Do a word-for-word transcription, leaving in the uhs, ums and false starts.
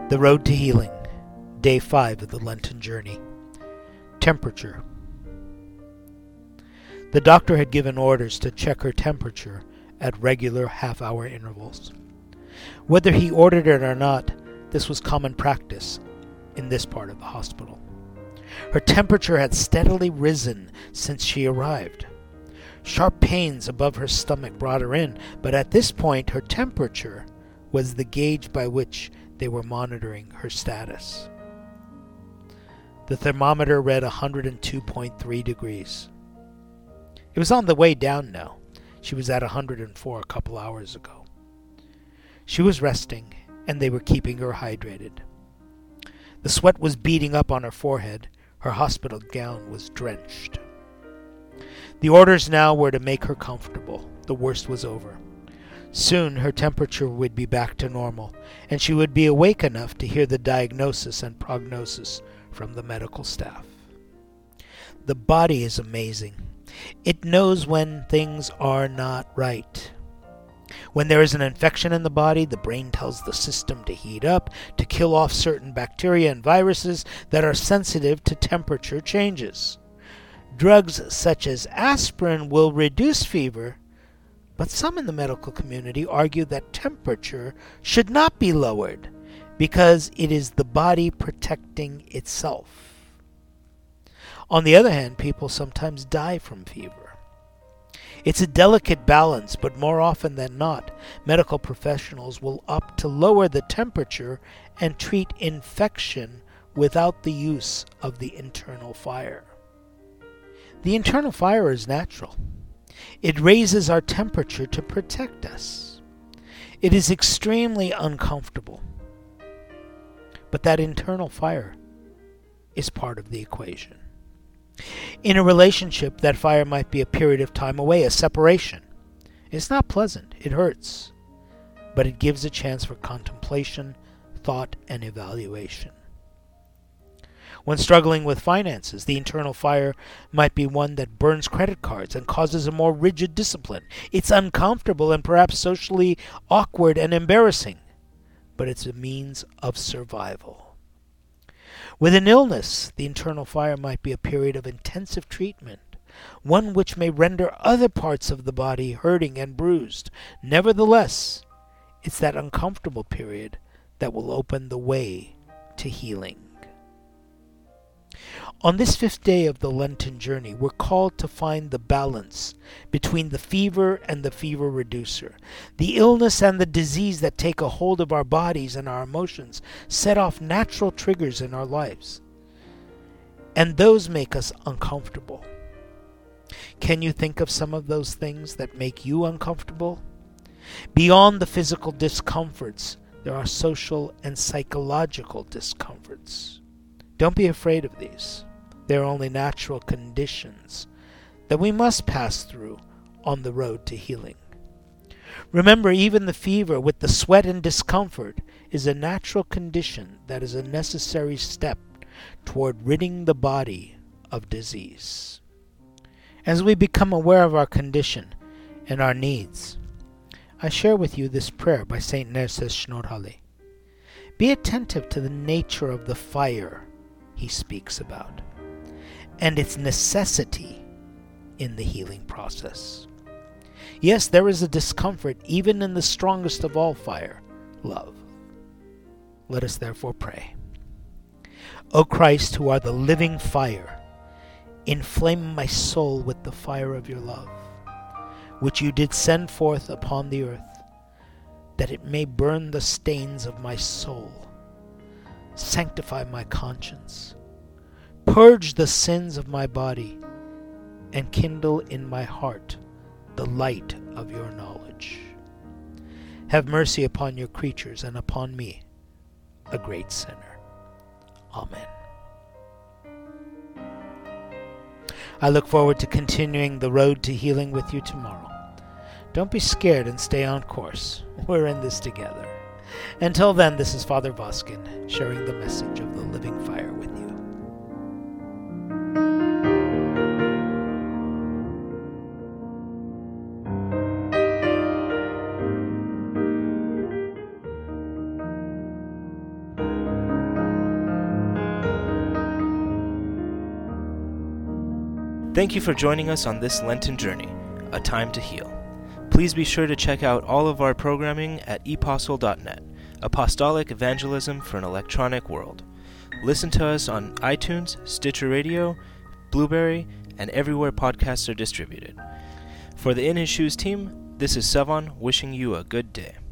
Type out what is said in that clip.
The Road to Healing, Day five of the Lenten Journey. Temperature. The doctor had given orders to check her temperature at regular half-hour intervals. Whether he ordered it or not, this was common practice in this part of the hospital. Her temperature had steadily risen since she arrived. Sharp pains above her stomach brought her in, but at this point her temperature was the gauge by which they were monitoring her status. The thermometer read one hundred two point three degrees. It was on the way down now. She was at one hundred four a couple hours ago. She was resting, and they were keeping her hydrated. The sweat was beading up on her forehead. Her hospital gown was drenched. The orders now were to make her comfortable. The worst was over. Soon her temperature would be back to normal, and she would be awake enough to hear the diagnosis and prognosis from the medical staff. The body is amazing. It knows when things are not right. When there is an infection in the body, the brain tells the system to heat up, to kill off certain bacteria and viruses that are sensitive to temperature changes. Drugs such as aspirin will reduce fever, but some in the medical community argue that temperature should not be lowered because it is the body protecting itself. On the other hand, people sometimes die from fever. It's a delicate balance, but more often than not, medical professionals will opt to lower the temperature and treat infection without the use of the internal fire. The internal fire is natural. It raises our temperature to protect us. It is extremely uncomfortable. But that internal fire is part of the equation. In a relationship, that fire might be a period of time away, a separation. It's not pleasant. It hurts. But it gives a chance for contemplation, thought, and evaluation. When struggling with finances, the internal fire might be one that burns credit cards and causes a more rigid discipline. It's uncomfortable and perhaps socially awkward and embarrassing, but it's a means of survival. With an illness, the internal fire might be a period of intensive treatment, one which may render other parts of the body hurting and bruised. Nevertheless, it's that uncomfortable period that will open the way to healing. On this fifth day of the Lenten journey, we're called to find the balance between the fever and the fever reducer. The illness and the disease that take a hold of our bodies and our emotions set off natural triggers in our lives, and those make us uncomfortable. Can you think of some of those things that make you uncomfortable? Beyond the physical discomforts, there are social and psychological discomforts. Don't be afraid of these. They are only natural conditions that we must pass through on the road to healing. Remember, even the fever with the sweat and discomfort is a natural condition that is a necessary step toward ridding the body of disease. As we become aware of our condition and our needs, I share with you this prayer by Saint Nerses Snorhali. Be attentive to the nature of the fire he speaks about, and its necessity in the healing process. Yes, there is a discomfort even in the strongest of all fire, love. Let us therefore pray. O Christ, who are the living fire, inflame my soul with the fire of your love, which you did send forth upon the earth, that it may burn the stains of my soul. Sanctify my conscience, purge the sins of my body, and kindle in my heart the light of your knowledge. Have mercy upon your creatures and upon me, a great sinner. Amen. I look forward to continuing the road to healing with you tomorrow. Don't be scared and stay on course. We're in this together. Until then, this is Father Voskin, sharing the message of the living fire with you. Thank you for joining us on this Lenten journey, a time to heal. Please be sure to check out all of our programming at epostle dot net, apostolic evangelism for an electronic world. Listen to us on iTunes, Stitcher Radio, Blueberry, and everywhere podcasts are distributed. For the In His Shoes team, this is Sevan wishing you a good day.